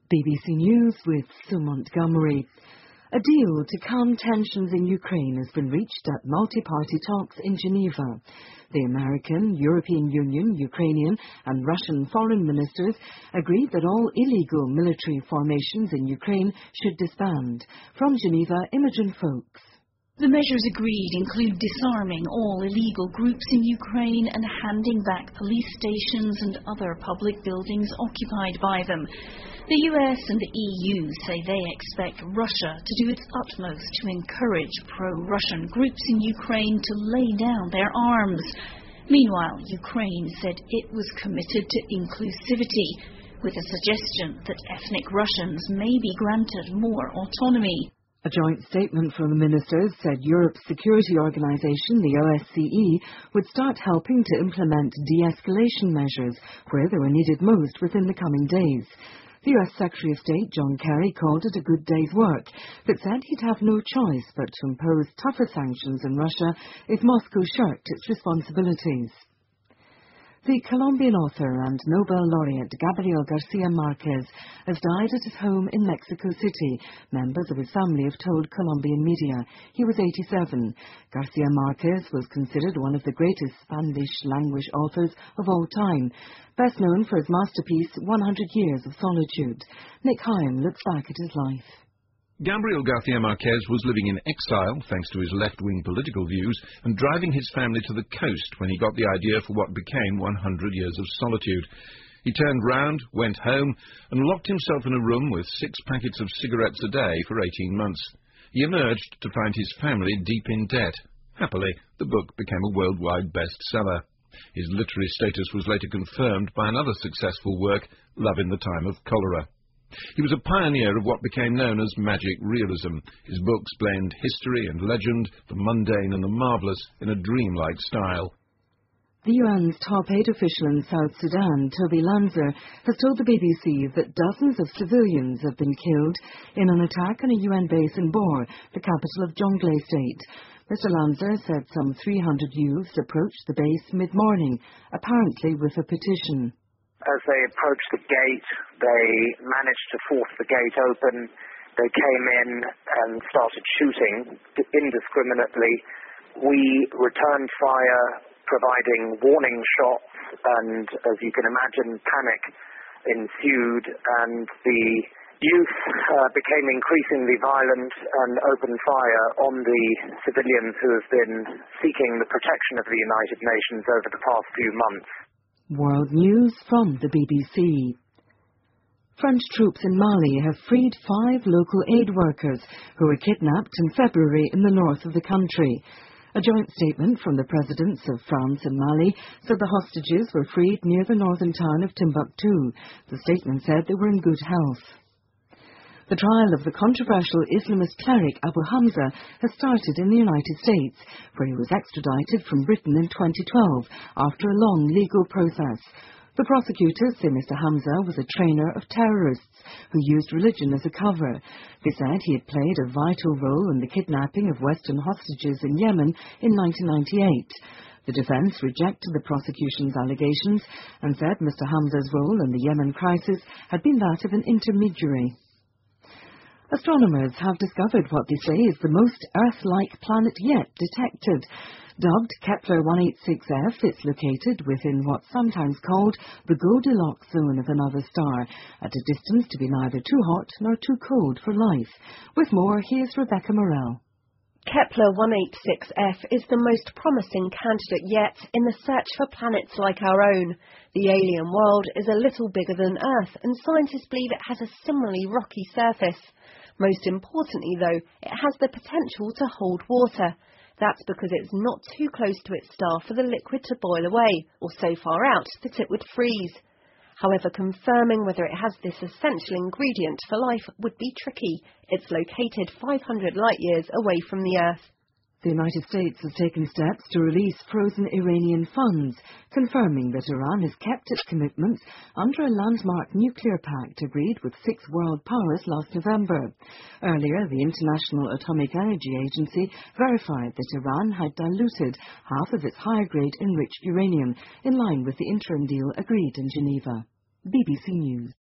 BBC News with Sue Montgomery. A deal to calm tensions in Ukraine has been reached at multi-party talks in Geneva. The American, European Union, Ukrainian and Russian foreign ministers agreed that all illegal military formations in Ukraine should disband. From Geneva, Imogen Folks. The measures agreed include disarming all illegal groups in Ukraine and handing back police stations and other public buildings occupied by them. The US and the EU say they expect Russia to do its utmost to encourage pro-Russian groups in Ukraine to lay down their arms. Meanwhile, Ukraine said it was committed to inclusivity, with a suggestion that ethnic Russians may be granted more autonomy. A joint statement from the ministers said Europe's security organisation, the OSCE, would start helping to implement de-escalation measures where they were needed most within the coming days. The US Secretary of State, John Kerry, called it a good day's work, but said he'd have no choice but to impose tougher sanctions on Russia if Moscow shirked its responsibilities. The Colombian author and Nobel laureate Gabriel Garcia Marquez has died at his home in Mexico City. Members of his family have told Colombian media. He was 87. Garcia Marquez was considered one of the greatest Spanish-language authors of all time, best known for his masterpiece 100 Years of Solitude. Nick Hyam looks back at his life. Gabriel Garcia Marquez was living in exile, thanks to his left-wing political views, and driving his family to the coast when he got the idea for what became 100 Years of Solitude. He turned round, went home, and locked himself in a room with 6 packets of cigarettes a day for 18 months. He emerged to find his family deep in debt. Happily, the book became a worldwide bestseller. His literary status was later confirmed by another successful work, Love in the Time of Cholera. He was a pioneer of what became known as magic realism. His books blend history and legend, the mundane and the marvellous, in a dreamlike style. The UN's top aid official in South Sudan, Toby Lanzer, has told the BBC that dozens of civilians have been killed in an attack on a UN base in Bor, the capital of Jonglei State. Mr. Lanzer said some 300 youths approached the base mid-morning, apparently with a petition. As they approached the gate, they managed to force the gate open. They came in and started shooting indiscriminately. We returned fire, providing warning shots, and as you can imagine, panic ensued, and the youth became increasingly violent and opened fire on the civilians who have been seeking the protection of the United Nations over the past few months. World News from the BBC. French troops in Mali have freed 5 local aid workers who were kidnapped in February in the north of the country. A joint statement from the presidents of France and Mali said the hostages were freed near the northern town of Timbuktu. The statement said they were in good health. The trial of the controversial Islamist cleric Abu Hamza has started in the United States, where he was extradited from Britain in 2012 after a long legal process. The prosecutors say Mr. Hamza was a trainer of terrorists who used religion as a cover. They said he had played a vital role in the kidnapping of Western hostages in Yemen in 1998. The defence rejected the prosecution's allegations and said Mr. Hamza's role in the Yemen crisis had been that of an intermediary. Astronomers have discovered what they say is the most Earth-like planet yet detected. Dubbed Kepler-186f, it's located within what's sometimes called the Goldilocks zone of another star, at a distance to be neither too hot nor too cold for life. With more, here's Rebecca Morell. Kepler-186f is the most promising candidate yet in the search for planets like our own. The alien world is a little bigger than Earth, and scientists believe it has a similarly rocky surface. Most importantly, though, it has the potential to hold water. That's because it's not too close to its star for the liquid to boil away, or so far out that it would freeze. However, confirming whether it has this essential ingredient for life would be tricky. It's located 500 light-years away from the Earth. The United States has taken steps to release frozen Iranian funds, confirming that Iran has kept its commitments under a landmark nuclear pact agreed with 6 world powers last November. Earlier, the International Atomic Energy Agency verified that Iran had diluted half of its higher-grade enriched uranium, in line with the interim deal agreed in Geneva. BBC News.